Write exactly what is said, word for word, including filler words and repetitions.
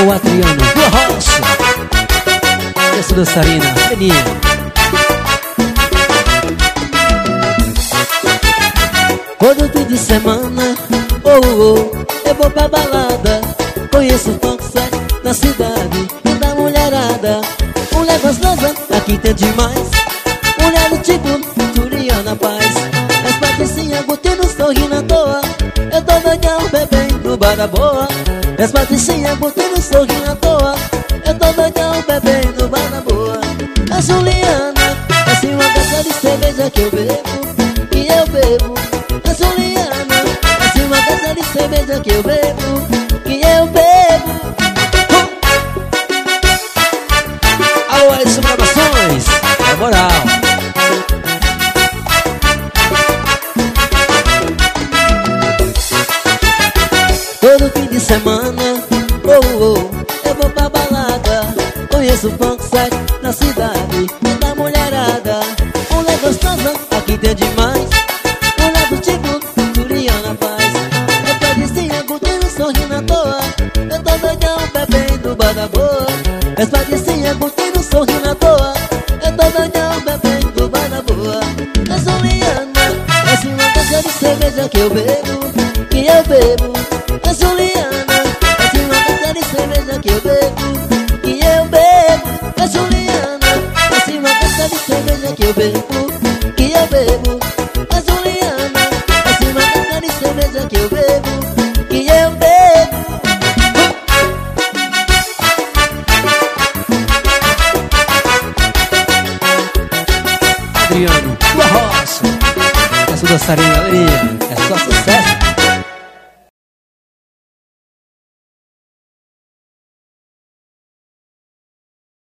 o Adriano do Rocha. Essa dançarina, Beninha. Todo fim de semana, oh, oh, eu vou pra balada. Conheço o funk set na cidade e da mulherada. Mulher gostosa, aqui tem demais. Mulher do tipo Juliana Paz. As patricinhas curtindo, sorrindo à toa. Eu tô doidão bebendo no bar da boa. As patricinhas curtindo, sorrindo à toa. Eu tô doidão bebendo no bar da boa. A Juliana, assim uma taça de cerveja que eu bebo, que eu bebo. A Juliana, assim uma taça de cerveja que eu bebo, que eu bebo. Alô, Edson Gravações, é moral. Todo fim de semana, oh, oh, eu vou pra balada. Conheço o funk set na cidade e da mulherada. Mulher gostosa, aqui tem demais. Mulher do tipo Juliana Paz. Eu tô vizinha, curtindo, sorrindo à toa. Eu tô doidão bebendo bar da boa. As patricinhas curtindo, sorrindo à toa. Eu tô doidão bebendo bar da boa. A Juliana, essa é uma taça de cerveja que eu bebo, que eu bebo. A Juliana, essa é uma taça de cerveja que eu bebo, que eu bebo. A Juliana, essa é uma taça de cerveja que eu bebo, que eu bebo. A Juliana, essa é uma taça de cerveja que eu bebo, que eu bebo. Adriano do Rocha. Essa dançarina, Beninha, é só sucesso.